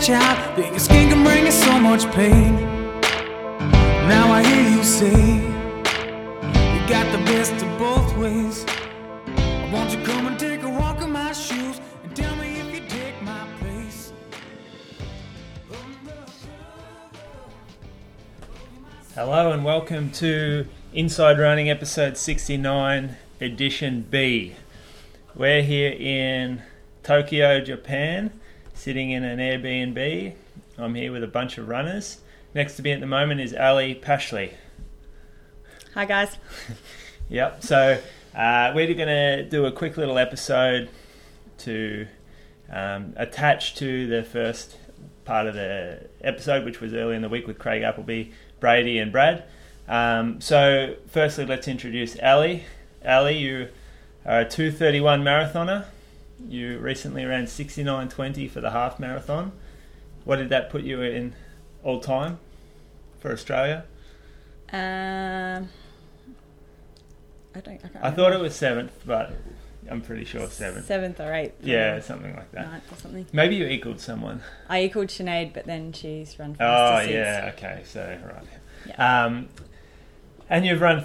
child that your skin can bring you so much pain. Now I hear you say you got the best of both ways. Won't you come and take a walk in my shoes and tell me if you take my place? Hello and welcome to Inside Running episode 69, edition B. We're here in Tokyo, Japan, sitting in an Airbnb. I'm here with a bunch of runners. Next to me at the moment is Ali Pashley. Hi guys. Yep, so we're going to do a quick little episode to attach to the first part of the episode, which was early in the week with Craig Appleby, Brady and Brad. So firstly, let's introduce Ali. Ali, you are a 2:31 marathoner. You recently ran 69:20 for the half marathon. What did that put you in all time for Australia? I thought it was 7th, but I'm pretty sure 7th. 7th or 8th. Yeah, something like that. 9th or something. Maybe you equaled someone. I equaled Sinead, but then she's run Oh, fast. yeah, okay, so, right. Yeah. And you've run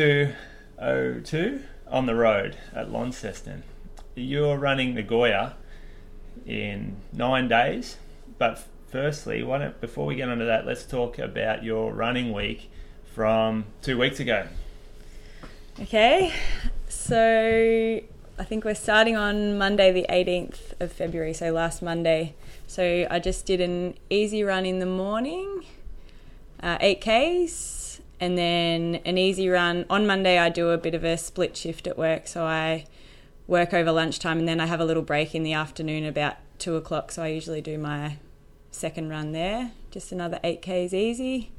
32:02 on the road at Launceston. You're running the Goya in 9 days, but firstly, before we get onto that, let's talk about your running week from 2 weeks ago. Okay, so I think we're starting on Monday the 18th of February, so last Monday. So I just did an easy run in the morning, 8Ks, and then an easy run. On Monday I do a bit of a split shift at work, so I work over lunchtime and then I have a little break in the afternoon about 2 o'clock, so I usually do my second run there, just another 8Ks easy.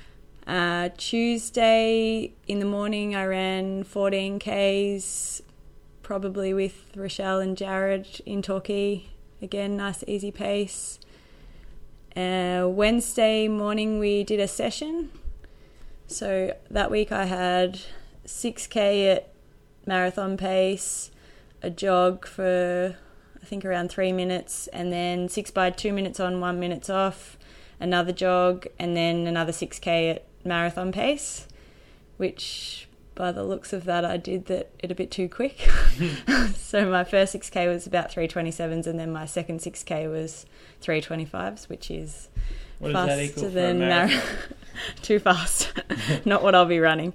Tuesday in the morning I ran 14Ks, probably with Rochelle and Jared in Torquay. Again, nice easy pace. Wednesday morning we did a session. So that week I had 6K at marathon pace, a jog for I think around 3 minutes, and then 6 by 2 minutes on, 1 minute off, another jog, and then another 6K at marathon pace, which by the looks of that I did it a bit too quick. So my first 6K was about 3:27s, and then my second 6K was 3:25s, which is what does that equal faster for a than marathon? too fast. Not what I'll be running.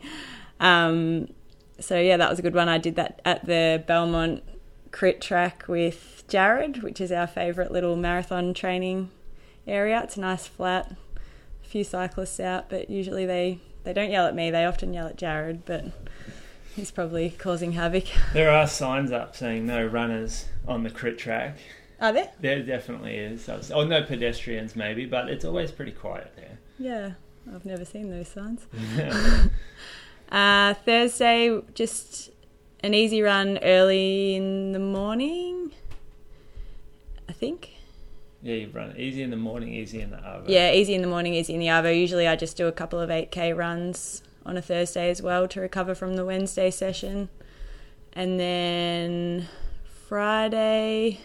So yeah, that was a good one. I did that at the Belmont Crit Track with Jared, which is our favourite little marathon training area. It's a nice flat, a few cyclists out, but usually they don't yell at me. They often yell at Jared, but he's probably causing havoc. There are signs up saying no runners on the Crit Track. Are there? There definitely is. Oh, no pedestrians maybe, but it's always pretty quiet there. Yeah, I've never seen those signs. Yeah. Thursday, just an easy run early in the morning, I think. Yeah, you run easy in the morning, easy in the Arvo. Yeah, easy in the morning, easy in the Arvo. Usually I just do a couple of 8K runs on a Thursday as well to recover from the Wednesday session. And then Friday...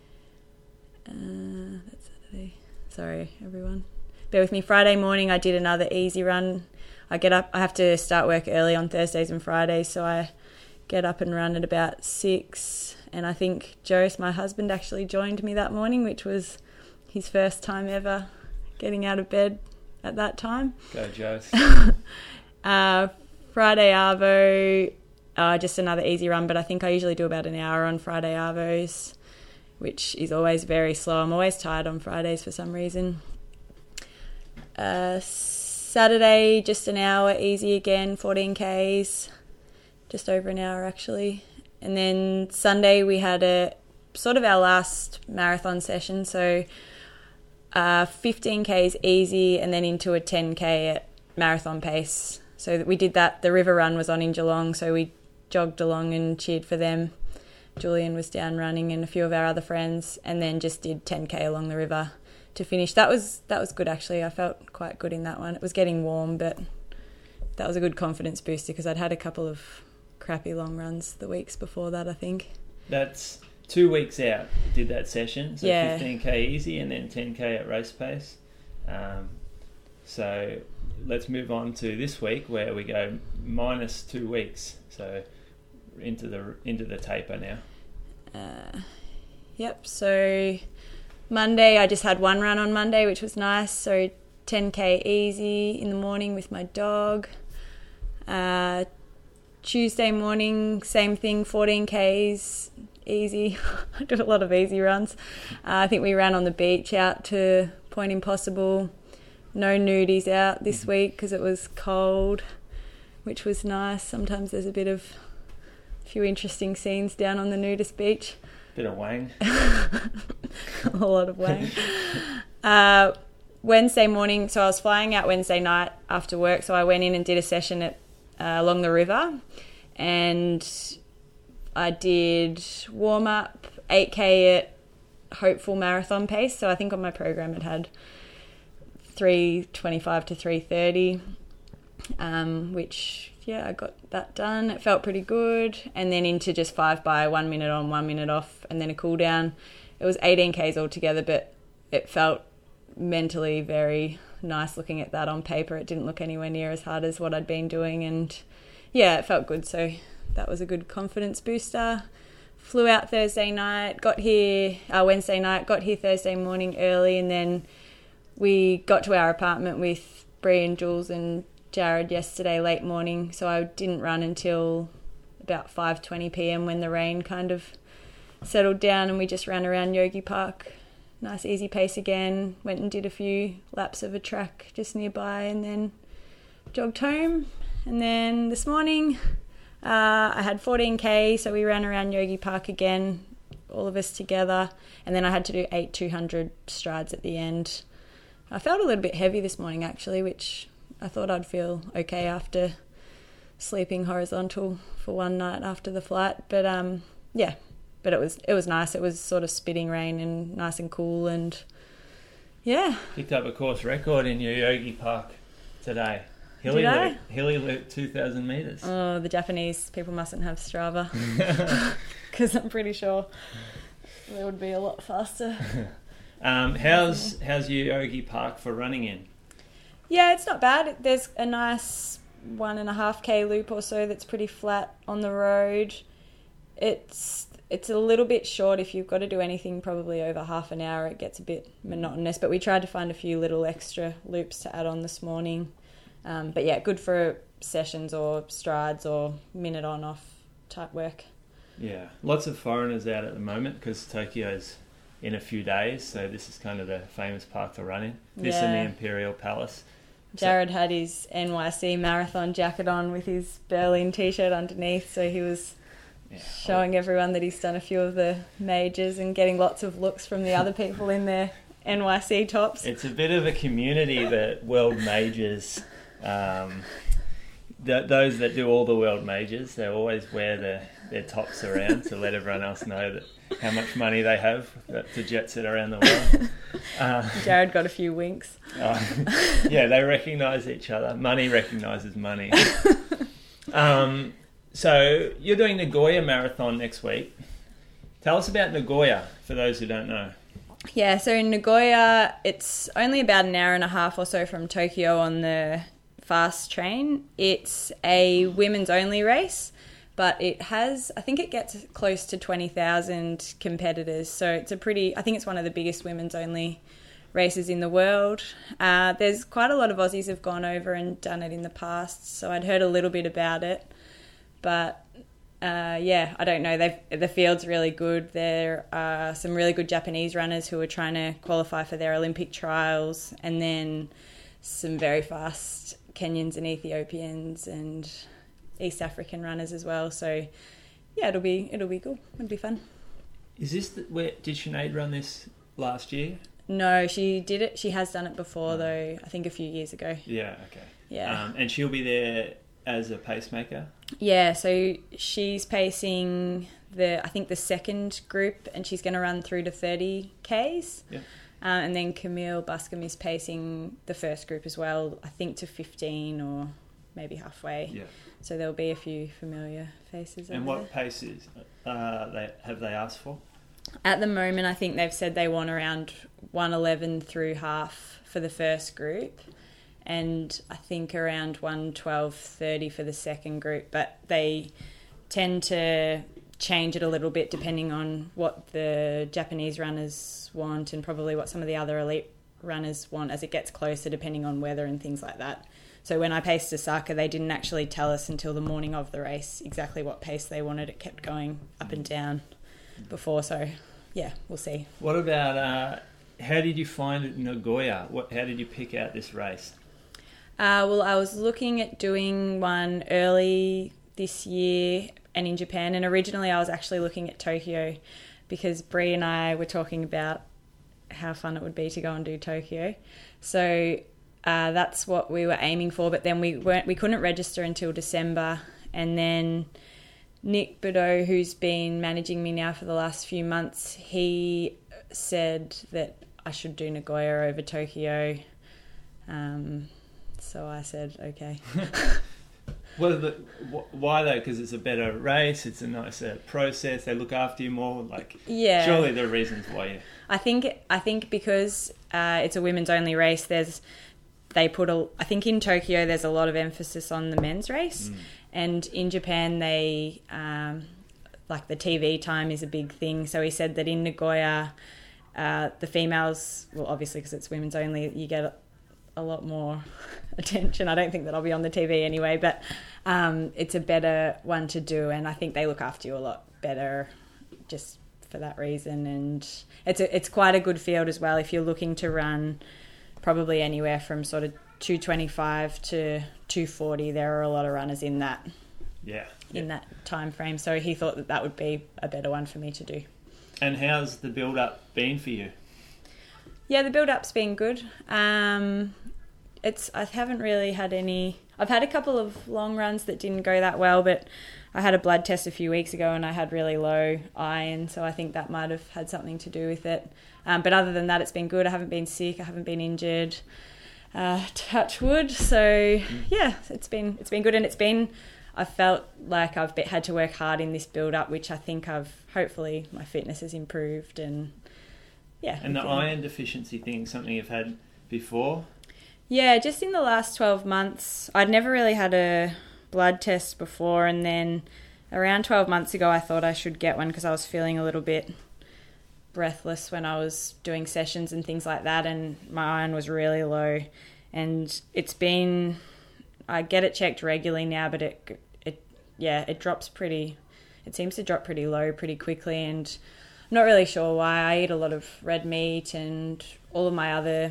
that's Saturday. Sorry, everyone. Bear with me. Friday morning I did another easy run. I get up, I have to start work early on Thursdays and Fridays, so I get up and run at about 6. And I think Joe, my husband, actually joined me that morning, which was his first time ever getting out of bed at that time. Go, Joe. Friday Arvo, just another easy run, but I think I usually do about an hour on Friday Arvos, which is always very slow. I'm always tired on Fridays for some reason. Saturday, just an hour, easy again, 14Ks, just over an hour actually. And then Sunday we had a sort of our last marathon session, so 15Ks easy and then into a 10K at marathon pace. So we did that. The river run was on in Geelong, so we jogged along and cheered for them. Julian was down running and a few of our other friends, and then just did 10K along the river to finish. That was good actually. I felt quite good in that one. It was getting warm, but that was a good confidence booster because I'd had a couple of crappy long runs the weeks before that, I think. That's 2 weeks out, did that session. So Yeah. 15k easy and then 10k at race pace. So let's move on to this week where we go minus 2 weeks. So into the taper now. Yep. So Monday, I just had one run on Monday, which was nice. So 10k easy in the morning with my dog. Tuesday morning, same thing, 14k's easy. I do a lot of easy runs. I think we ran on the beach out to Point Impossible. No nudies out this week because it was cold, which was nice. Sometimes there's a few interesting scenes down on the nudist beach. Bit of wang. A lot of wang. Wednesday morning, so I was flying out Wednesday night after work, so I went in and did a session at along the river, and I did warm up 8k at Hopeful marathon pace. So I think on my program it had 3:25 to 3:30, which I got that done. It felt pretty good, and then into just 5 by 1 minute on, 1 minute off, and then a cool down. It was 18k's altogether, but it felt mentally very nice looking at that on paper. It didn't look anywhere near as hard as what I'd been doing, and it felt good. So that was a good confidence booster. Flew out Thursday night, got here Wednesday night, got here Thursday morning early, and then we got to our apartment with Bree and Jules and Jared yesterday late morning. So I didn't run until about 5:20 p.m. when the rain kind of settled down, and we just ran around Yogi Park. Nice easy pace again. Went and did a few laps of a track just nearby, and then jogged home. And then this morning I had 14k, so we ran around Yogi Park again, all of us together, and then I had to do 8 200 strides at the end. I felt a little bit heavy this morning actually, which I thought I'd feel okay after sleeping horizontal for one night after the flight, but but it was nice. It was sort of spitting rain and nice and cool, and picked up a course record in your Yogi Park today. Hilly Loop 2,000 metres. Oh, the Japanese people mustn't have Strava, because I'm pretty sure they would be a lot faster. How's your Yogi Park for running in? Yeah, it's not bad. There's a nice 1.5k loop or so that's pretty flat on the road. It's a little bit short. If you've got to do anything probably over half an hour, it gets a bit monotonous, but we tried to find a few little extra loops to add on this morning. But good for sessions or strides or minute on off type work. Yeah, lots of foreigners out at the moment because Tokyo's in a few days, so this is kind of the famous park to run in. This and the Imperial Palace. Jared had his NYC marathon jacket on with his Berlin t-shirt underneath, so he was showing everyone that he's done a few of the majors and getting lots of looks from the other people in their NYC tops. It's a bit of a community, the world majors. Those that do all the world majors, they always wear their tops around to let everyone else know that how much money they have to jet set around the world. Jared got a few winks. They recognise each other. Money recognises money. So you're doing Nagoya Marathon next week. Tell us about Nagoya for those who don't know. Yeah, so in Nagoya, it's only about an hour and a half or so from Tokyo on the fast train. It's a women's only race, but it has, I think it gets close to 20,000 competitors. So it's I think it's one of the biggest women's only races in the world. There's quite a lot of Aussies have gone over and done it in the past, so I'd heard a little bit about it. But I don't know. The field's really good. There are some really good Japanese runners who are trying to qualify for their Olympic trials, and then some very fast Kenyans and Ethiopians and East African runners as well. So it'll be cool. It'll be fun. Is this did Sinead run this last year? No, she did it. She has done it before though. I think a few years ago. Yeah. Okay. Yeah. And she'll be there as a pacemaker? Yeah, so she's pacing I think the second group, and she's going to run through to 30Ks. Yeah. And then Camille Buscombe is pacing the first group as well, I think to 15 or maybe halfway. Yeah. So there'll be a few familiar faces. And what paces have they asked for? At the moment, I think they've said they want around 111 through half for the first group, and I think around 112.30 for the second group, but they tend to change it a little bit depending on what the Japanese runners want and probably what some of the other elite runners want as it gets closer, depending on weather and things like that. So when I paced Osaka, they didn't actually tell us until the morning of the race exactly what pace they wanted. It kept going up and down before, so yeah, we'll see. What about, how did you find it in Nagoya? How did you pick out this race? Well, I was looking at doing one early this year and in Japan, and originally I was actually looking at Tokyo because Bree and I were talking about how fun it would be to go and do Tokyo. So that's what we were aiming for, but then we couldn't register until December, and then Nick Bordeaux, who's been managing me now for the last few months, he said that I should do Nagoya over Tokyo. So I said, okay. Why though? Because it's a better race, it's a nicer process, they look after you more. Yeah. Surely there are reasons why you... I think because it's a women's only race, I think in Tokyo there's a lot of emphasis on the men's race, and in Japan they the TV time is a big thing. So he said that in Nagoya, the females, well, obviously because it's women's only, you get a lot more attention. I don't think that I'll be on the TV anyway, but it's a better one to do, and I think they look after you a lot better just for that reason. And it's quite a good field as well if you're looking to run probably anywhere from sort of 225 to 240. There are a lot of runners in that in that time frame, so he thought that would be a better one for me to do. And how's the build up been for you? Yeah, the build up's been good. I haven't really had any. I've had a couple of long runs that didn't go that well, but I had a blood test a few weeks ago and I had really low iron, so I think that might have had something to do with it. But other than that, it's been good. I haven't been sick. I haven't been injured. Touch wood. So yeah, it's been good, and I felt like I've had to work hard in this build up, which I think hopefully my fitness has improved, and yeah. And the iron deficiency thing, something you've had before? Yeah, just in the last 12 months. I'd never really had a blood test before, and then around 12 months ago I thought I should get one because I was feeling a little bit breathless when I was doing sessions and things like that, and my iron was really low. And I get it checked regularly now, but it drops it seems to drop pretty low pretty quickly, and I'm not really sure why. I eat a lot of red meat and all of my other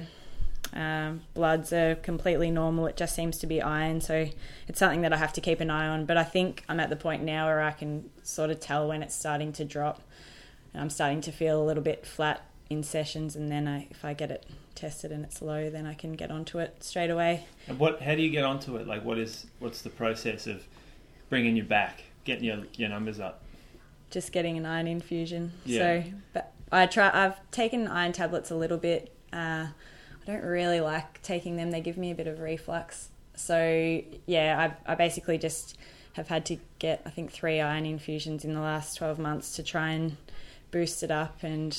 bloods are completely normal. It just seems to be iron, so it's something that I have to keep an eye on. But I think I'm at the point now where I can sort of tell when it's starting to drop, and I'm starting to feel a little bit flat in sessions, and then if I get it tested and it's low, then I can get onto it straight away. And how do you get onto it? What's the process of bringing you back, getting your numbers up? Just getting an iron infusion. Yeah. So, but I've taken iron tablets a little bit. I don't really like taking them. They give me a bit of reflux. So yeah, I basically just have had to get, I think, 3 iron infusions in the last 12 months to try and boost it up. And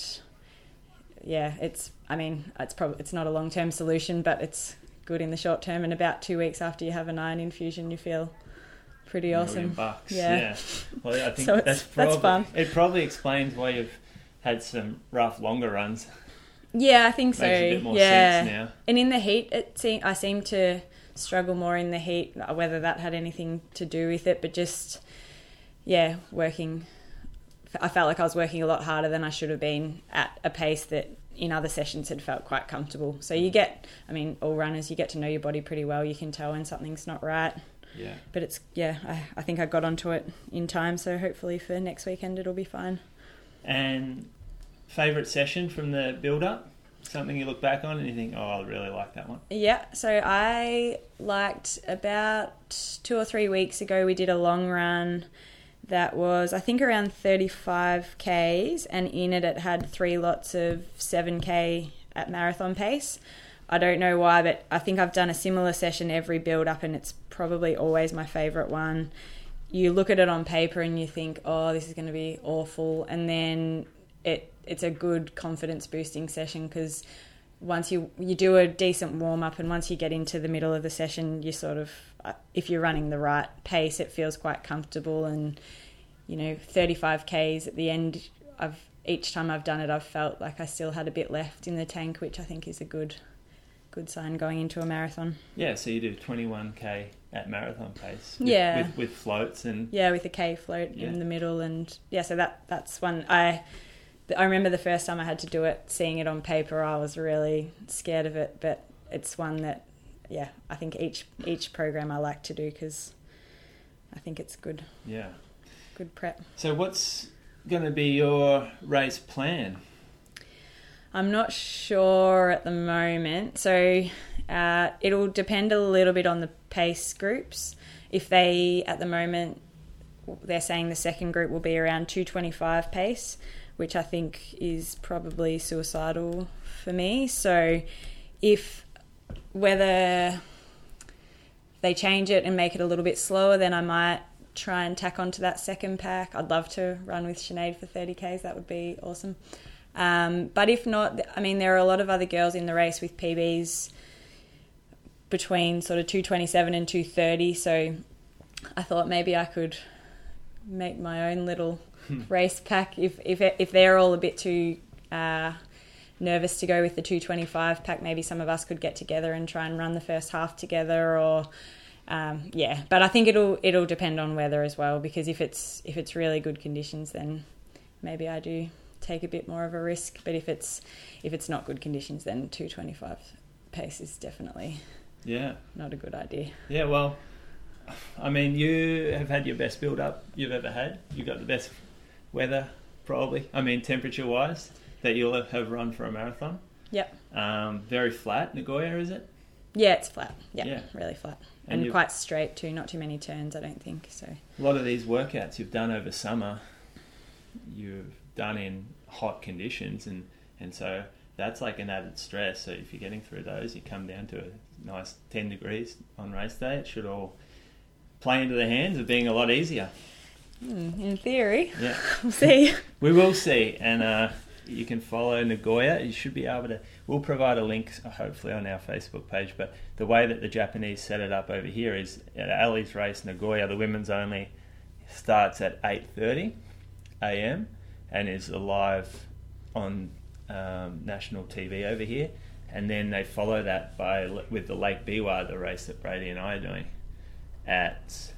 yeah, it's not a long-term solution, but it's good in the short term. And about 2 weeks after you have an iron infusion, you feel pretty awesome. $1 million. Yeah. Well, I think so that's fun. It probably explains why you've had some rough, longer runs. Yeah, I think so. Makes a bit more sense now. And in the heat, I seem to struggle more in the heat, whether that had anything to do with it, but just, yeah, working. I felt like I was working a lot harder than I should have been at a pace that in other sessions had felt quite comfortable. So all runners, you get to know your body pretty well. You can tell when something's not right. Yeah. But I think I got onto it in time, so hopefully for next weekend it'll be fine. And favourite session from the build-up? Something you look back on and you think, oh, I really like that one? Yeah, so I liked about 2 or 3 weeks ago, we did a long run that was, I think, around 35 Ks, and in it had 3 lots of 7K at marathon pace. I don't know why, but I think I've done a similar session every build-up, and it's probably always my favourite one. You look at it on paper and you think, oh, this is going to be awful, and then it's a good confidence boosting session, because once you do a decent warm up, and once you get into the middle of the session, you sort of, if you're running the right pace, it feels quite comfortable. And 35Ks at the end, each time I've done it, I've felt like I still had a bit left in the tank, which I think is a good sign going into a marathon. Yeah, so you do 21K at marathon pace. With floats and... Yeah, with a K float in the middle. And so that's one... I remember the first time I had to do it, seeing it on paper, I was really scared of it, but it's one that, I think each program I like to do, because I think it's good. Yeah. Good prep. So what's going to be your race plan? I'm not sure at the moment. So it'll depend a little bit on the pace groups. If they, at the moment, they're saying the second group will be around 2:25 pace, which I think is probably suicidal for me. So whether they change it and make it a little bit slower, then I might try and tack onto that second pack. I'd love to run with Sinead for 30Ks. That would be awesome. But if not, I mean, there are a lot of other girls in the race with PBs between sort of 2:27 and 2:30. So I thought maybe I could make my own little race pack if they're all a bit too nervous to go with the 2:25 pack. Maybe some of us could get together and try and run the first half together, or but I think it'll depend on weather as well, because if it's really good conditions, then maybe I do take a bit more of a risk. But if it's not good conditions, then 2:25 pace is definitely not a good idea. Yeah, well, I mean, you have had your best build up you've ever had. You've got the best weather, probably. I mean, temperature wise, that you'll have run for a marathon. Yep. Very flat, Nagoya, is it? Yeah, it's flat. Yeah, really flat. And quite straight too, not too many turns, I don't think. So a lot of these workouts you've done over summer, you've done in hot conditions, and so that's like an added stress. So if you're getting through those, you come down to a nice 10 degrees on race day, it should all play into the hands of being a lot easier. In theory. Yeah. We'll see. We will see. And you can follow Nagoya. You should be able to... We'll provide a link, hopefully, on our Facebook page. But the way that the Japanese set it up over here is at Ali's race, Nagoya, the women's only, starts at 8:30 a.m. and is live on national TV over here. And then they follow that with the Lake Biwa, the race that Brady and I are doing, at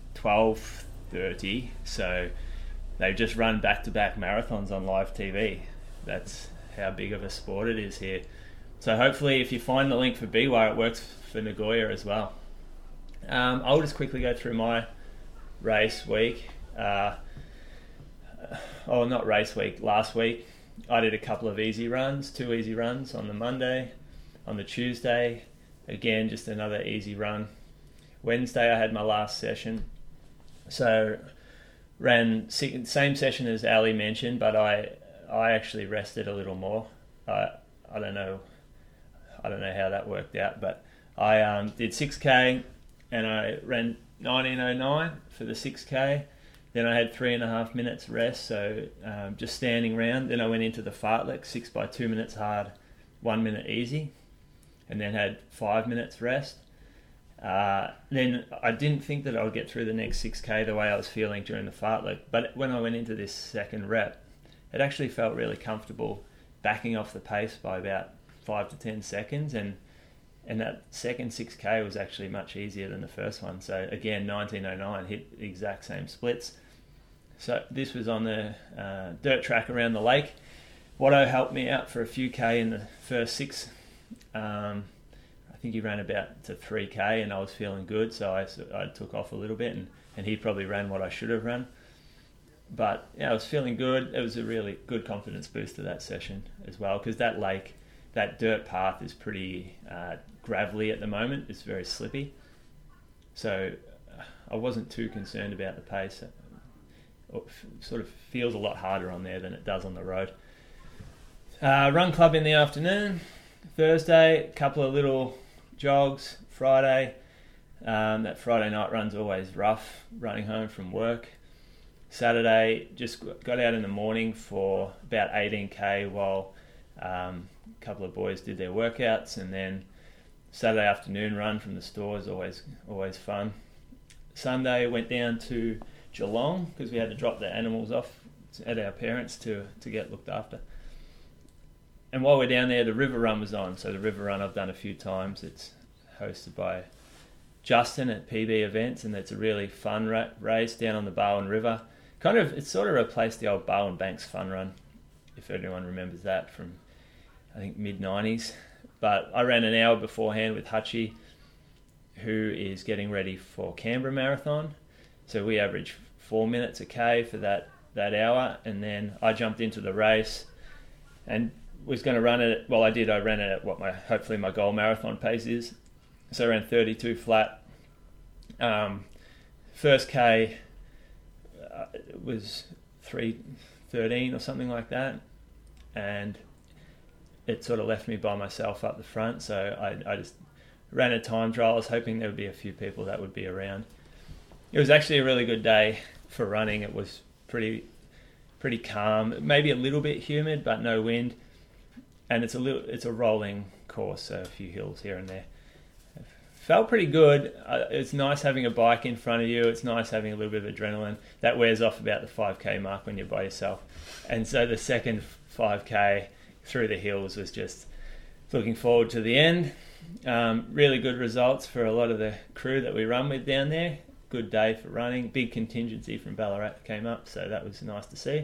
12:30. So they just run back-to-back marathons on live TV. That's how big of a sport it is here. So hopefully if you find the link for Biwa, it works for Nagoya as well. I'll just quickly go through my race week. Not race week, last week. I did a couple of 2 easy runs on the Monday. On the Tuesday, again, just another easy run. Wednesday, I had my last session. So ran same session as Ali mentioned, but I actually rested a little more. I don't know how that worked out, but I did 6K and I ran 19:09 for the 6K. Then I had 3.5 minutes rest, so just standing around. Then I went into the fartlek, 6 by 2 minutes hard, 1 minute easy, and then had 5 minutes rest. Then I didn't think that I would get through the next 6K the way I was feeling during the fartlek, but when I went into this second rep, it actually felt really comfortable backing off the pace by about 5 to 10 seconds, and that second 6K was actually much easier than the first one. So again, 19:09, hit the exact same splits. So this was on the dirt track around the lake. Watto helped me out for a few K in the first 6. I think he ran about to 3K and I was feeling good, so I took off a little bit, and he probably ran what I should have run. But yeah, I was feeling good. It was a really good confidence boost to that session as well, because that lake, that dirt path is pretty gravelly at the moment. It's very slippy. So I wasn't too concerned about the pace. It sort of feels a lot harder on there than it does on the road. Run club in the afternoon. Thursday, a couple of little jogs. Friday, that Friday night run's always rough, running home from work. Saturday, just got out in the morning for about 18k while a couple of boys did their workouts, and then Saturday afternoon run from the stores, always fun. Sunday went down to Geelong because we had to drop the animals off at our parents to get looked after. And while we're down there, the River Run was on. So the River Run I've done a few times. It's hosted by Justin at PB Events, and it's a really fun race down on the Barwon River. It's sort of replaced the old Barwon Banks Fun Run, if anyone remembers that from, I think, mid-90s. But I ran an hour beforehand with Hutchie, who is getting ready for Canberra Marathon. So we averaged 4 minutes a K for that hour, and then I jumped into the race and was going to run it. Well, I did. I ran it at what hopefully my goal marathon pace is. So I ran 32 flat. First K was 3:13 or something like that, and it sort of left me by myself up the front. So I just ran a time trial. I was hoping there would be a few people that would be around. It was actually a really good day for running. It was pretty calm, maybe a little bit humid, but no wind. And it's a rolling course, so a few hills here and there. Felt pretty good. It's nice having a bike in front of you. It's nice having a little bit of adrenaline. That wears off about the 5k mark when you're by yourself. And so the second 5k through the hills was just looking forward to the end. Really good results for a lot of the crew that we run with down there. Good day for running. Big contingency from Ballarat came up, so that was nice to see.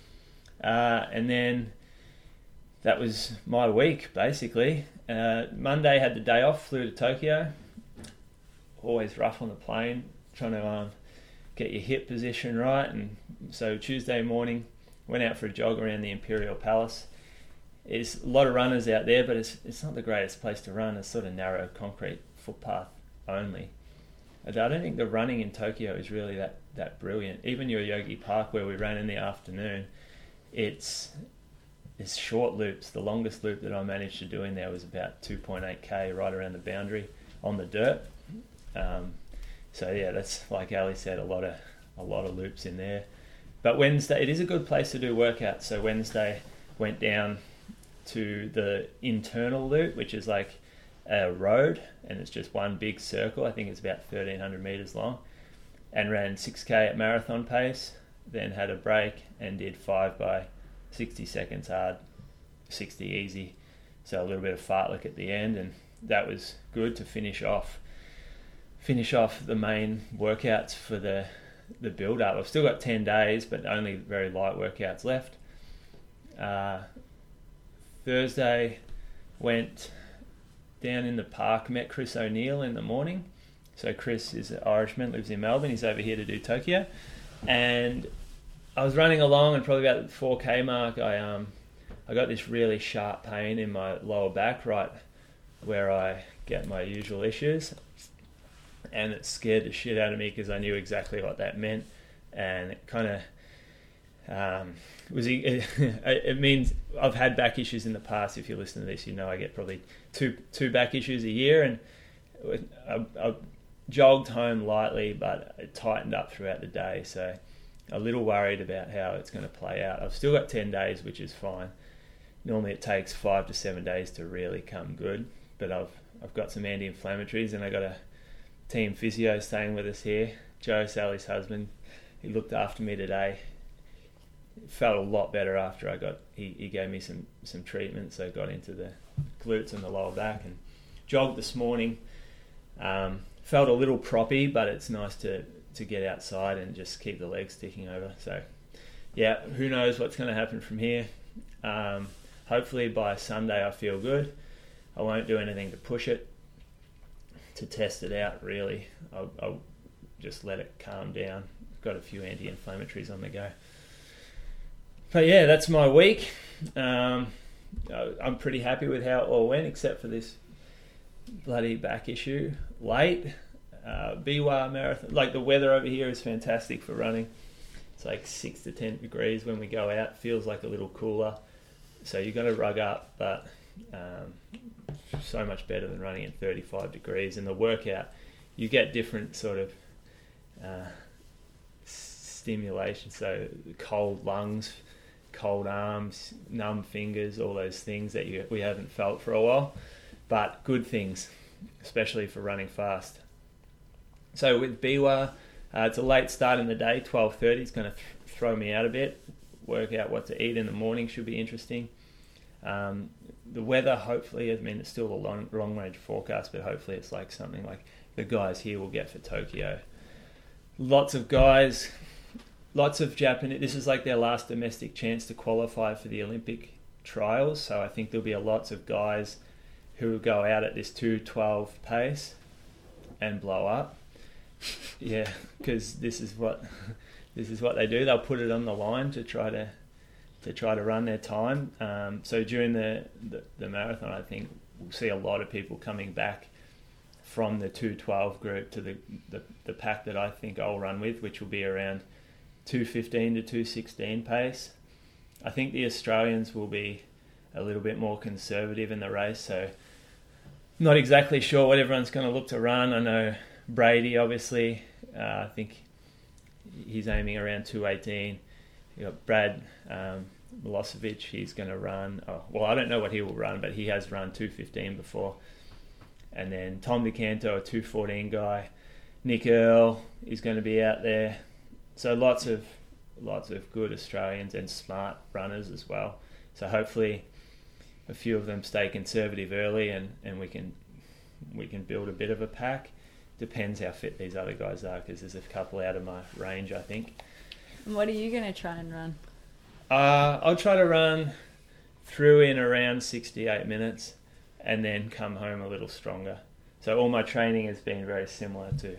And then that was my week, basically. Monday had the day off, flew to Tokyo. Always rough on the plane, trying to get your hip position right. And so Tuesday morning, went out for a jog around the Imperial Palace. There's a lot of runners out there, but it's not the greatest place to run. It's sort of narrow concrete footpath only. I don't think the running in Tokyo is really that brilliant. Even Yoyogi Park, where we ran in the afternoon, it's short loops. The longest loop that I managed to do in there was about 2.8k right around the boundary on the dirt. So yeah, that's like Ali said, a lot of loops in there. But Wednesday, it is a good place to do workouts. So Wednesday went down to the internal loop, which is like a road, and it's just one big circle. I think it's about 1,300 meters long, and ran 6k at marathon pace. Then had a break and did 5 by 60 seconds hard, 60 easy. So a little bit of fartlek at the end, and that was good to finish off the main workouts for the build up. I've still got 10 days, but only very light workouts left. Thursday went down in the park, met Chris O'Neill in the morning. So Chris is an Irishman, lives in Melbourne. He's over here to do Tokyo. And I was running along, and probably about the 4k mark, I got this really sharp pain in my lower back, right where I get my usual issues. And it scared the shit out of me because I knew exactly what that meant. And it kind of it means I've had back issues in the past. If you listen to this, you know I get probably two back issues a year, and I jogged home lightly, but it tightened up throughout the day. So a little worried about how it's going to play out. I've still got 10 days, which is fine. Normally it takes 5 to 7 days to really come good, but I've got some anti-inflammatories, and I got a team physio staying with us here, Joe, Sally's husband. He looked after me today. It felt a lot better after he gave me some treatment, so I got into the glutes and the lower back and jogged this morning. Felt a little proppy, but it's nice to get outside and just keep the legs ticking over. So yeah, who knows what's going to happen from here. Hopefully by Sunday I feel good. I won't do anything to push it, to test it out really. I'll just let it calm down. Got a few anti-inflammatories on the go. But yeah, that's my week. I'm pretty happy with how it all went, except for this bloody back issue late. Biwa Marathon, like the weather over here is fantastic for running. It's like 6 to 10 degrees when we go out. Feels like a little cooler, so you've got to rug up, but so much better than running at 35 degrees. And the workout, you get different sort of stimulation, so cold lungs, cold arms, numb fingers, all those things that we haven't felt for a while, but good things, especially for running fast. So with Biwa, it's a late start in the day, 12:30. It's going to throw me out a bit. Work out what to eat in the morning should be interesting. The weather, hopefully, I mean, it's still a long range forecast, but hopefully it's like something like the guys here will get for Tokyo. Lots of guys, lots of Japanese. This is like their last domestic chance to qualify for the Olympic trials. So I think there'll be lots of guys who will go out at this 2:12 pace and blow up. Yeah, because this is what they do. They'll put it on the line to try to run their time. So during the marathon, I think we'll see a lot of people coming back from the 2:12 group to the pack that I think I'll run with, which will be around 2:15 to 2:16 pace. I think the Australians will be a little bit more conservative in the race, so not exactly sure what everyone's going to look to run. I know Brady, obviously, I think he's aiming around 2:18. You got Brad Milosevic, he's going to run. I don't know what he will run, but he has run 2:15 before. And then Tom DeCanto, a 2:14 guy. Nick Earl is going to be out there. So lots of good Australians and smart runners as well. So hopefully a few of them stay conservative early, and we can build a bit of a pack. Depends how fit these other guys are, because there's a couple out of my range, I think. What are you going to try and run? I'll try to run through in around 68 minutes and then come home a little stronger. So all my training has been very similar to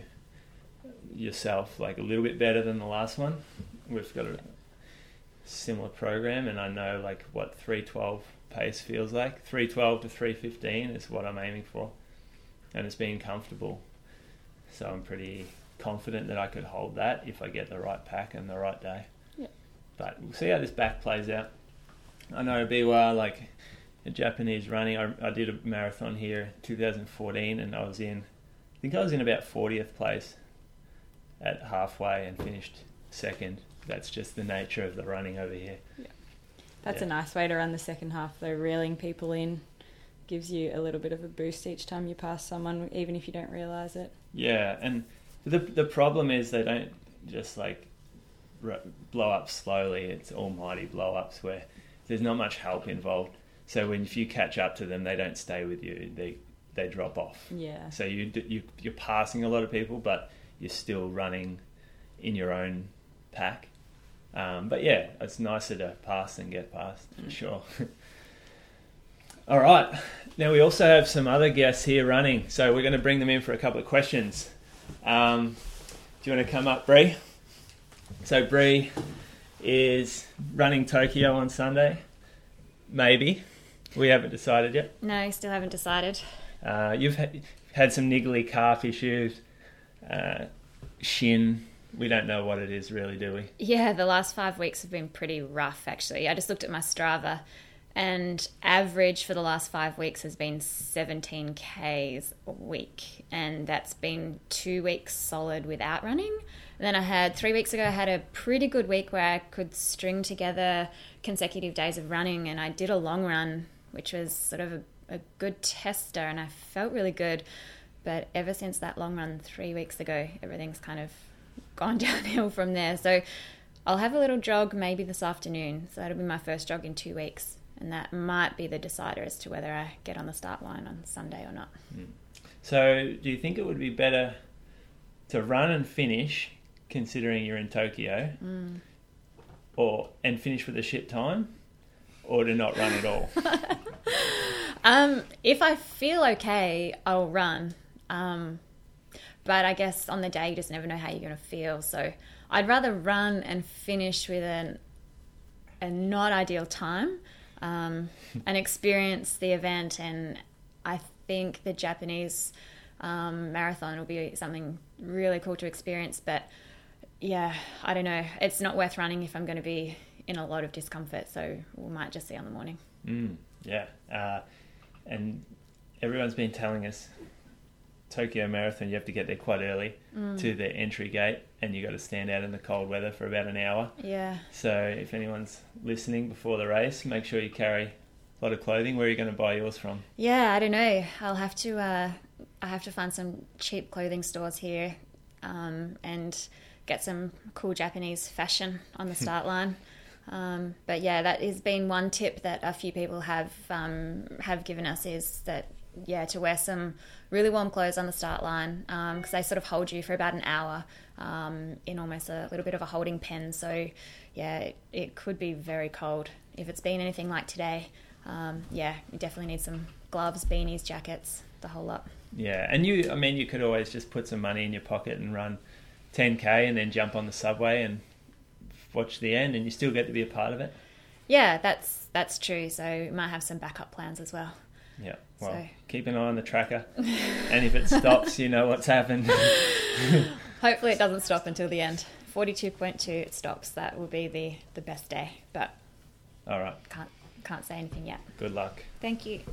yourself, like a little bit better than the last one. We've got a similar program, and I know like what 3:12 pace feels like. 3:12 to 3:15 is what I'm aiming for, and it's been comfortable. So I'm pretty confident that I could hold that if I get the right pack and the right day. Yeah. But we'll see how this back plays out. I know Biwa, like a Japanese running, I did a marathon here in 2014, and I think I was in about 40th place at halfway and finished second. That's just the nature of the running over here. Yeah. That's a nice way to run the second half, though. Reeling people in gives you a little bit of a boost each time you pass someone, even if you don't realise it. Yeah, and the problem is they don't just like blow up slowly. It's almighty blow-ups where there's not much help involved. So if you catch up to them, they don't stay with you. They drop off. Yeah. So you're passing a lot of people, but you're still running in your own pack. But yeah, it's nicer to pass than get past, for sure. All right. Now we also have some other guests here running, so we're going to bring them in for a couple of questions. Do you want to come up, Bree? So Bree is running Tokyo on Sunday. Maybe. We haven't decided yet. No, still haven't decided. You've had some niggly calf issues. Shin. We don't know what it is really, do we? Yeah, the last 5 weeks have been pretty rough, actually. I just looked at my Strava, and average for the last 5 weeks has been 17 Ks a week, and that's been 2 weeks solid without running. And then 3 weeks ago, I had a pretty good week where I could string together consecutive days of running, and I did a long run, which was sort of a good tester, and I felt really good. But ever since that long run 3 weeks ago, everything's kind of gone downhill from there. So I'll have a little jog maybe this afternoon. So that'll be my first jog in 2 weeks. And that might be the decider as to whether I get on the start line on Sunday or not. So do you think it would be better to run and finish, considering you're in Tokyo, and finish with a shit time, or to not run at all? If I feel okay, I'll run. But I guess on the day, you just never know how you're going to feel. So I'd rather run and finish with a not ideal time and experience the event. And I think the Japanese marathon will be something really cool to experience. But yeah, I don't know. It's not worth running if I'm going to be in a lot of discomfort. So we might just see on the morning. Yeah. And everyone's been telling us Tokyo Marathon, you have to get there quite early to the entry gate, and you got to stand out in the cold weather for about an hour. Yeah. So if anyone's listening before the race, make sure you carry a lot of clothing. Where are you going to buy yours from? Yeah, I don't know. I'll have to. I have to find some cheap clothing stores here, and get some cool Japanese fashion on the start line. But yeah, that has been one tip that a few people have given us, is that to wear some really warm clothes on the start line, because they sort of hold you for about an hour in almost a little bit of a holding pen. So yeah, it could be very cold if it's been anything like today. You definitely need some gloves, beanies, jackets, the whole lot. Yeah, and you could always just put some money in your pocket and run 10k and then jump on the subway and watch the end, and you still get to be a part of it. Yeah, that's true. So we might have some backup plans as well. Yeah, well, keep an eye on the tracker, and if it stops, you know what's happened. Hopefully it doesn't stop until the end. 42.2, it stops. That will be the best day, but all right, can't say anything yet. Good luck. Thank you.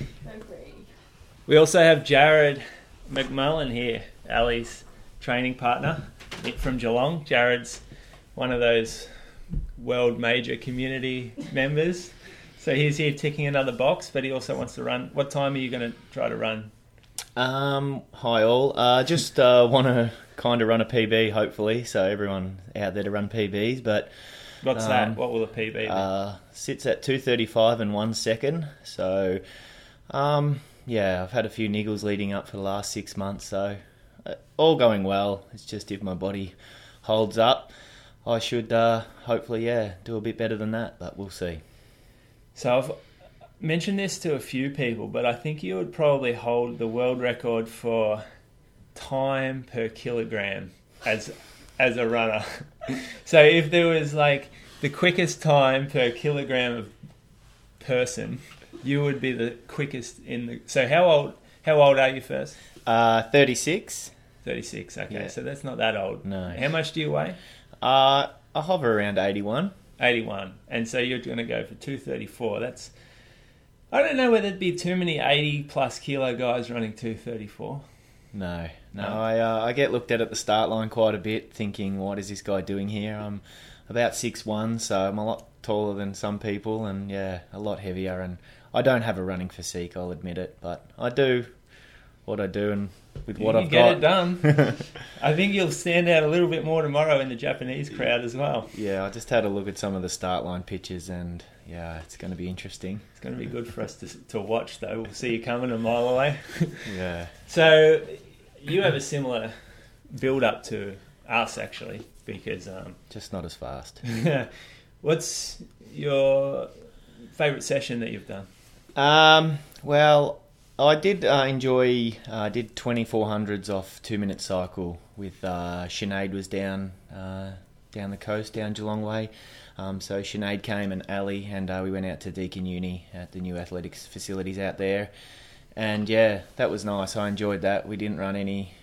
We also have Jared McMullen here, Ali's training partner from Geelong. Jared's one of those world major community members. So he's here ticking another box, but he also wants to run. What time are you going to try to run? Hi all. Just want to kind of run a PB, hopefully. So everyone out there to run PBs. But what's that? What will the PB be? Sits at 2:35 and 1 second. So I've had a few niggles leading up for the last 6 months. So all going well. It's just if my body holds up, I should hopefully do a bit better than that. But we'll see. So I've mentioned this to a few people, but I think you would probably hold the world record for time per kilogram as a runner. So if there was like the quickest time per kilogram of person, you would be the quickest in the... So how old are you first? 36. 36, okay. Yeah. So that's not that old. No. How much do you weigh? I hover around 81. 81. And so you're going to go for 234. That's... I don't know whether there'd be too many 80 plus kilo guys running 234. No. I get looked at the start line quite a bit, thinking, what is this guy doing here? I'm about 6'1", so I'm a lot taller than some people, and a lot heavier. And I don't have a running physique, I'll admit it, but I do what I do, and with what I've got, get it done. I think you'll stand out a little bit more tomorrow in the Japanese crowd as well. Yeah, I just had a look at some of the start line pictures, and it's going to be interesting. It's going to be good for us to watch, though. We'll see you coming a mile away. Yeah. So you have a similar build-up to us, actually, because... just not as fast. What's your favourite session that you've done? Well, I did enjoy... I did 2400s off 2-minute cycle with Sinead was down the coast, down Geelong way. So Sinead came and Ali, and we went out to Deakin Uni at the new athletics facilities out there. And that was nice. I enjoyed that. We didn't run any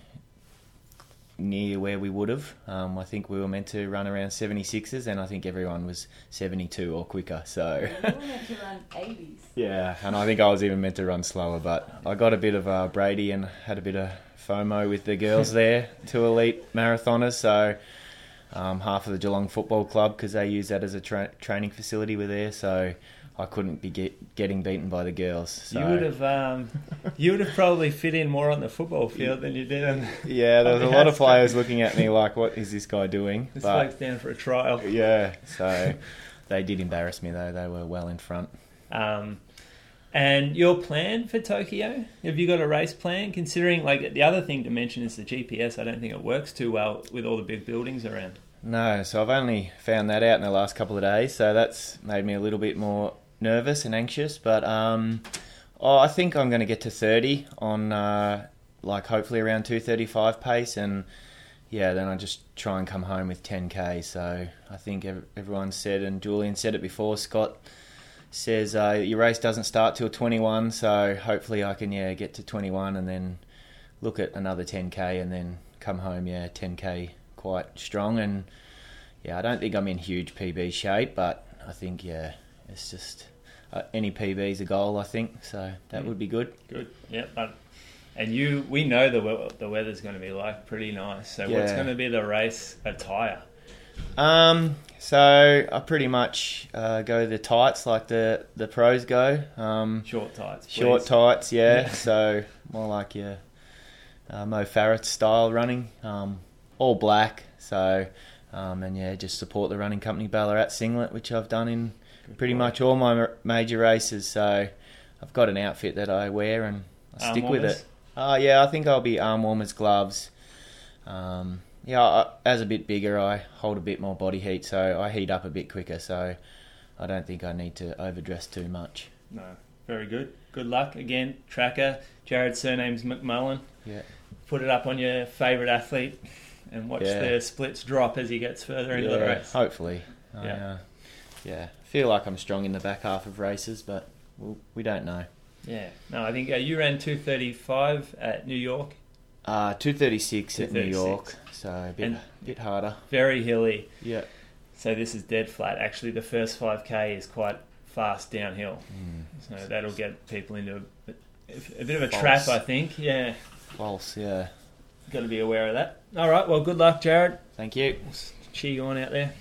near where we would have. I think we were meant to run around 76s, and I think everyone was 72 or quicker. So We were meant to run 80s. Yeah, and I think I was even meant to run slower, but I got a bit of Brady and had a bit of FOMO with the girls there, 2 elite marathoners. So half of the Geelong Football Club, because they use that as a training facility, were there. So I couldn't be getting beaten by the girls. So. You would have probably fit in more on the football field than you did on. Yeah, there was a lot of players looking at me like, "What is this guy doing?" This bloke's down for a trial. Yeah, so they did embarrass me though. They were well in front. And your plan for Tokyo? Have you got a race plan? Considering, like, the other thing to mention is the GPS. I don't think it works too well with all the big buildings around. No, so I've only found that out in the last couple of days. So that's made me a little bit more nervous and anxious. But I think I'm going to get to 30 on, hopefully around 2:35 pace. And, then I just try and come home with 10K. So I think everyone said, and Julian said it before, Scott says your race doesn't start till 21, so hopefully I can get to 21 and then look at another 10k and then come home 10k quite strong. And I don't think I'm in huge PB shape, but I think it's just any PB's a goal, I think, so that would be good. Good. And we know the weather's going to be like pretty nice. So what's going to be the race attire? So I pretty much go the tights like the pros go. Short tights, please. Short tights, yeah. So more like your Mo Farah style running, all black. So and yeah, just support the running company Ballarat Singlet, which I've done in pretty much all my major races. So I've got an outfit that I wear and I stick with it. Yeah, I think I'll be arm warmers, gloves. As a bit bigger, I hold a bit more body heat, so I heat up a bit quicker. So I don't think I need to overdress too much. No, very good. Good luck again, tracker. Jared's surname's McMullen. Yeah. Put it up on your favourite athlete and watch the splits drop as he gets further into the race. Hopefully. Yeah. I feel like I'm strong in the back half of races, but we don't know. Yeah. No, I think you ran 2:35 at New York. 2:36 at New York, so a bit harder. Very hilly. Yeah. So this is dead flat. Actually, the first 5K is quite fast downhill. So that'll get people into a bit of a trap, I think. Yeah. False, yeah. Got to be aware of that. All right, well, good luck, Jared. Thank you. Cheer you on out there.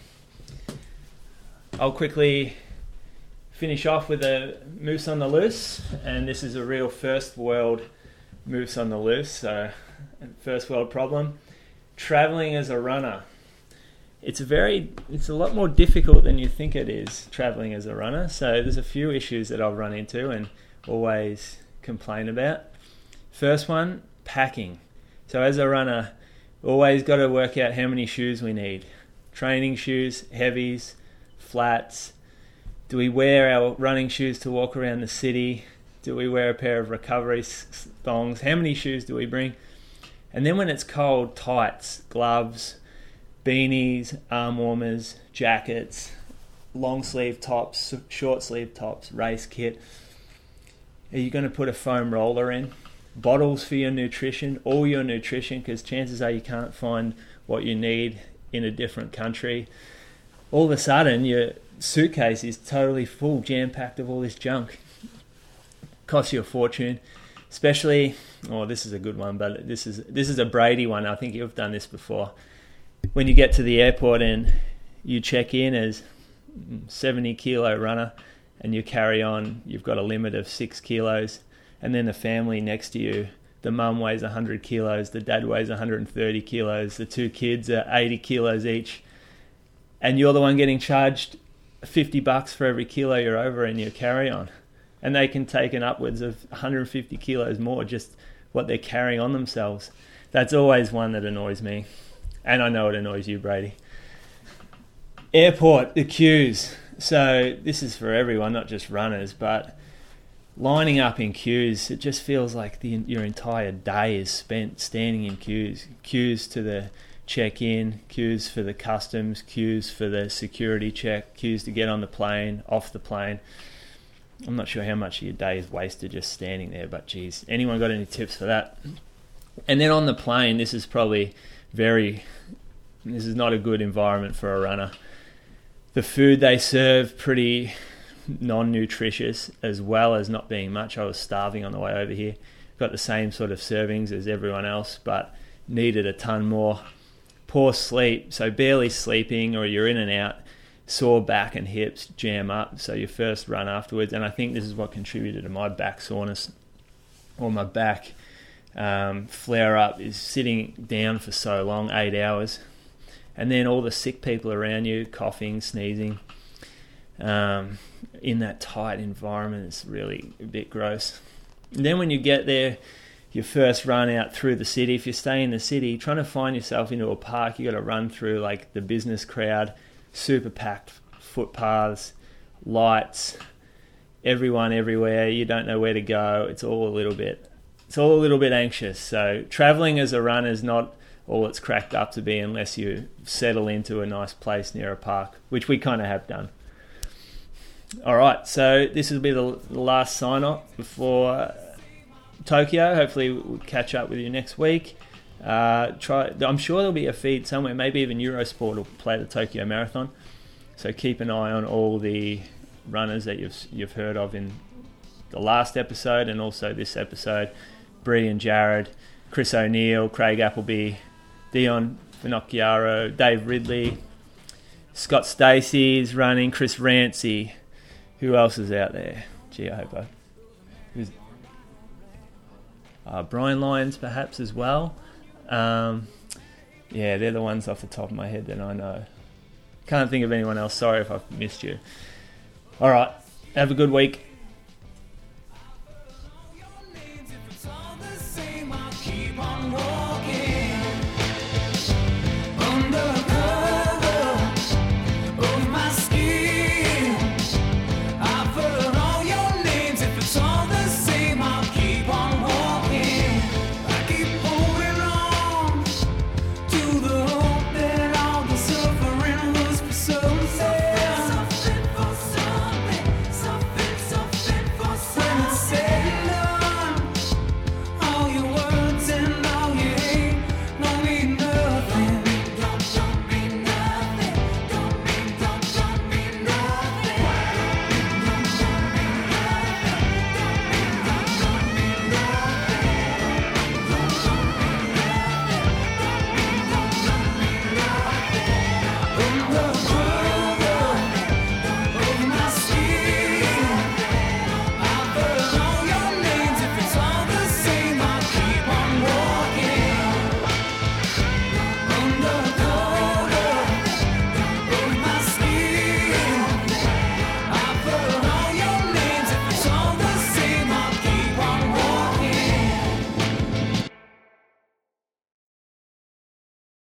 I'll quickly finish off with a Moose on the Loose, and this is a real first world Moose on the Loose, so first world problem. Travelling as a runner. It's a lot more difficult than you think it is, travelling as a runner. So there's a few issues that I'll run into and always complain about. First one, packing. So as a runner, always got to work out how many shoes we need. Training shoes, heavies, flats. Do we wear our running shoes to walk around the city? Do we wear a pair of recovery thongs? How many shoes do we bring? And then when it's cold, tights, gloves, beanies, arm warmers, jackets, long sleeve tops, short sleeve tops, race kit. Are you going to put a foam roller in? Bottles for your nutrition, all your nutrition, because chances are you can't find what you need in a different country. All of a sudden, your suitcase is totally full, jam-packed of all this junk. Costs you a fortune, especially. Oh, this is a good one, but this is a Brady one. I think you've done this before. When you get to the airport and you check in as 70-kilo runner, and you carry on, you've got a limit of 6 kilos, and then the family next to you, the mum weighs 100 kilos, the dad weighs 130 kilos, the two kids are 80 kilos each, and you're the one getting charged $50 for every kilo you're over in your carry-on. And they can take an upwards of 150 kilos more, just what they're carrying on themselves. That's always one that annoys me. And I know it annoys you, Brady. Airport, the queues. So this is for everyone, not just runners, but lining up in queues, it just feels like your entire day is spent standing in queues. Queues to the check-in, queues for the customs, queues for the security check, queues to get on the plane, off the plane. I'm not sure how much of your day is wasted just standing there, but geez, anyone got any tips for that? And then on the plane, this is not a good environment for a runner. The food they serve, pretty non-nutritious, as well as not being much. I was starving on the way over here. Got the same sort of servings as everyone else, but needed a ton more. Poor sleep, so barely sleeping, or you're in and out. Sore back and hips, jam up, so your first run afterwards. And I think this is what contributed to my back soreness, or my back flare up, is sitting down for so long, 8 hours. And then all the sick people around you, coughing, sneezing, in that tight environment. It's really a bit gross. And then when you get there, your first run out through the city, if you stay in the city, trying to find yourself into a park, you got to run through like the business crowd, super packed footpaths, lights, everyone everywhere. You don't know where to go. It's all a little bit anxious. So traveling as a runner is not all it's cracked up to be unless you settle into a nice place near a park, which we kind of have done. All right, so this will be the last sign-off before Tokyo. Hopefully we'll catch up with you next week. I'm sure there'll be a feed somewhere, maybe even Eurosport will play the Tokyo Marathon. So keep an eye on all the runners that you've heard of in the last episode and also this episode. Bree and Jared, Chris O'Neill, Craig Appleby, Dion Finocchiaro, Dave Ridley, Scott Stacey is running, Chris Rancy. Who else is out there? Gee, I hope Brian Lyons perhaps as well. Yeah, they're the ones off the top of my head that I know. Can't think of anyone else. Sorry if I've missed you. All right, have a good week.